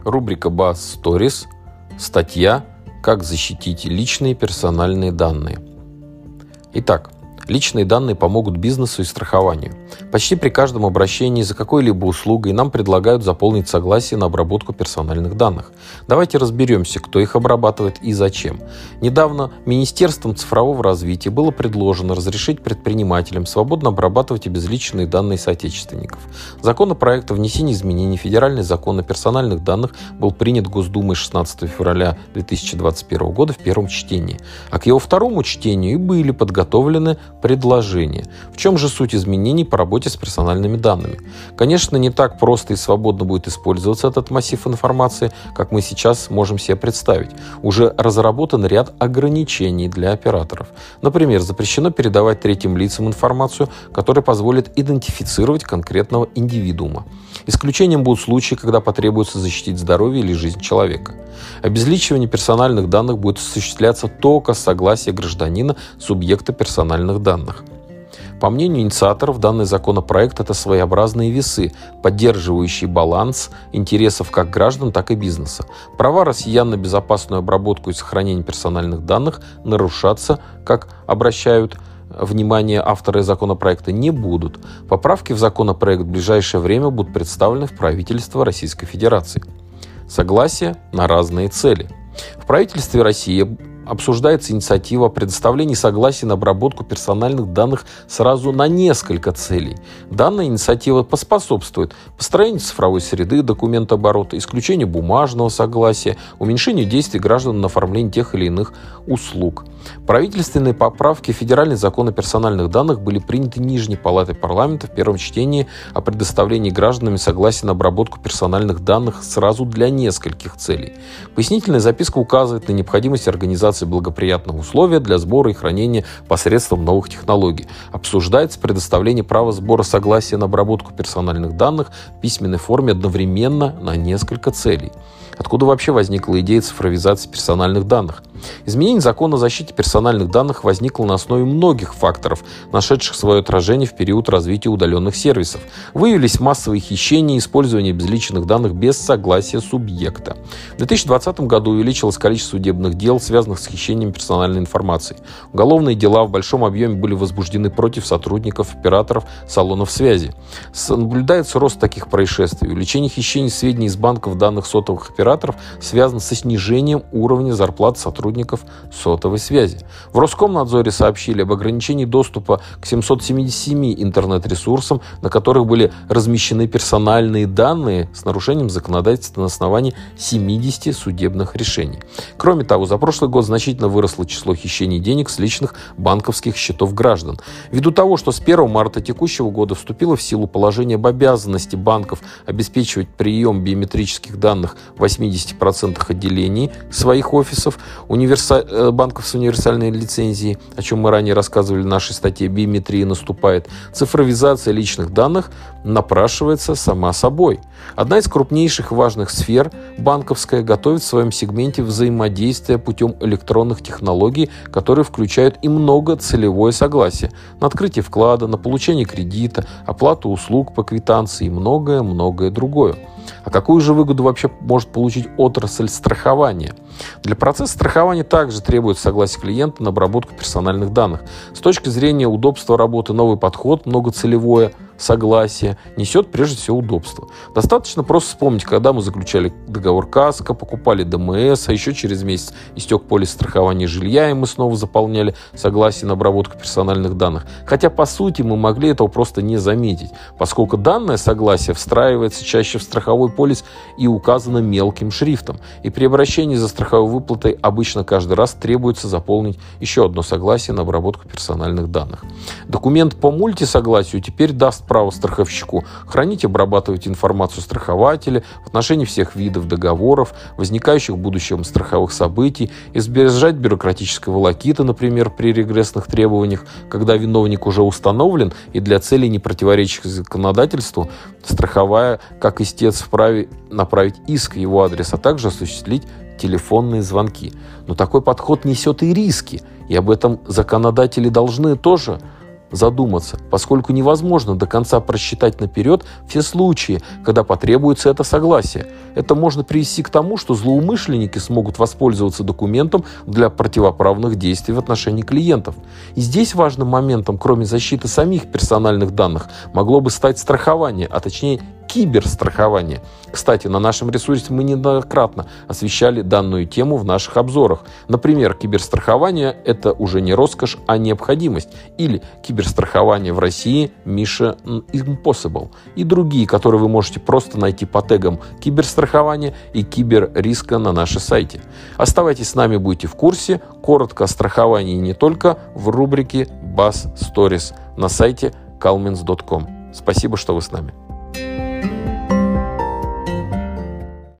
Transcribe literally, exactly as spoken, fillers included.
Рубрика Buzz Stories. Статья «Как защитить личные персональные данные». Итак, личные данные помогут бизнесу и страхованию. Почти при каждом обращении за какой-либо услугой нам предлагают заполнить согласие на обработку персональных данных. Давайте разберемся, кто их обрабатывает и зачем. Недавно Министерством цифрового развития было предложено разрешить предпринимателям свободно обрабатывать обезличенные данные соотечественников. Законопроект о внесении изменений в Федеральный закон о персональных данных был принят Госдумой шестнадцатого февраля две тысячи двадцать первого года в первом чтении, а к его второму чтению и были подготовлены предложения. В чем же суть изменений по работе с персональными данными? Конечно, не так просто и свободно будет использоваться этот массив информации, как мы сейчас можем себе представить. Уже разработан ряд ограничений для операторов. Например, запрещено передавать третьим лицам информацию, которая позволит идентифицировать конкретного индивидуума. Исключением будут случаи, когда потребуется защитить здоровье или жизнь человека. Обезличивание персональных данных будет осуществляться только с согласия гражданина, субъекта персональных данных. По мнению инициаторов, данный законопроект – это своеобразные весы, поддерживающие баланс интересов как граждан, так и бизнеса. Права россиян на безопасную обработку и сохранение персональных данных нарушаться, как обращают внимание авторы законопроекта, не будут. Поправки в законопроект в ближайшее время будут представлены в правительство Российской Федерации. Согласие на разные цели. В правительстве России обсуждается инициатива о предоставлении согласия на обработку персональных данных сразу на несколько целей. Данная инициатива поспособствует построению цифровой среды документооборота, исключению бумажного согласия, уменьшению действий граждан на оформление тех или иных услуг. Правительственные поправки в Федеральный закон о персональных данных были приняты Нижней палатой парламента в первом чтении о предоставлении гражданами согласия на обработку персональных данных сразу для нескольких целей. Пояснительная записка указывает на необходимость организации благоприятных условий для сбора и хранения посредством новых технологий. Обсуждается предоставление права сбора согласия на обработку персональных данных в письменной форме одновременно на несколько целей. Откуда вообще возникла идея цифровизации персональных данных? Изменение закона о защите персональных данных возникло на основе многих факторов, нашедших свое отражение в период развития удаленных сервисов. Выявились массовые хищения и использование безличных данных без согласия субъекта. В две тысячи двадцатом году увеличилось количество судебных дел, связанных с хищением персональной информации. Уголовные дела в большом объеме были возбуждены против сотрудников операторов салонов связи. Наблюдается рост таких происшествий. Увеличение хищений сведений из банков данных сотовых операторов связано со снижением уровня зарплат сотрудников сотовой связи. В Роскомнадзоре сообщили об ограничении доступа к семьсот семидесяти семи интернет-ресурсам, на которых были размещены персональные данные с нарушением законодательства на основании семидесяти судебных решений. Кроме того, за прошлый год значительно выросло число хищений денег с личных банковских счетов граждан. Ввиду того, что с первого марта текущего года вступило в силу положение об обязанности банков обеспечивать прием биометрических данных в восьмидесяти процентах отделений своих офисов, универса... банков с универсальной лицензией, о чем мы ранее рассказывали в нашей статье «Биометрия наступает», цифровизация личных данных напрашивается сама собой. Одна из крупнейших важных сфер, банковская, готовит в своем сегменте взаимодействия путем электронных технологий, которые включают и многоцелевое согласие на открытие вклада, на получение кредита, оплату услуг по квитанции и многое-многое другое. А какую же выгоду вообще может получить отрасль страхования? Для процесса страхования также требуется согласие клиента на обработку персональных данных. С точки зрения удобства работы новый подход, многоцелевое согласие, несет прежде всего удобство. Достаточно просто вспомнить, когда мы заключали договор КАСКО, покупали ДМС, а еще через месяц истек полис страхования жилья, и мы снова заполняли согласие на обработку персональных данных. Хотя, по сути, мы могли этого просто не заметить, поскольку данное согласие встраивается чаще в страховой полис и указано мелким шрифтом. И при обращении за страховой выплатой обычно каждый раз требуется заполнить еще одно согласие на обработку персональных данных. Документ по мультисогласию теперь даст право страховщику хранить и обрабатывать информацию страхователя в отношении всех видов договоров, возникающих в будущем страховых событий, избежать бюрократической волокиты, например, при регрессных требованиях, когда виновник уже установлен и для целей, не противоречащих законодательству, страховая, как истец, вправе направить иск в его адрес, а также осуществить телефонные звонки. Но такой подход несет и риски, и об этом законодатели должны тоже задуматься, поскольку невозможно до конца просчитать наперед все случаи, когда потребуется это согласие. Это можно привести к тому, что злоумышленники смогут воспользоваться документом для противоправных действий в отношении клиентов. И здесь важным моментом, кроме защиты самих персональных данных, могло бы стать страхование, а точнее киберстрахование. Кстати, на нашем ресурсе мы неоднократно освещали данную тему в наших обзорах. Например, киберстрахование – это уже не роскошь, а необходимость. Или киберстрахование в России Mission Impossible. И другие, которые вы можете просто найти по тегам киберстрахования и киберриска на нашем сайте. Оставайтесь с нами, будете в курсе. Коротко о страховании не только в рубрике Buzz Stories на сайте calmins точка com. Спасибо, что вы с нами.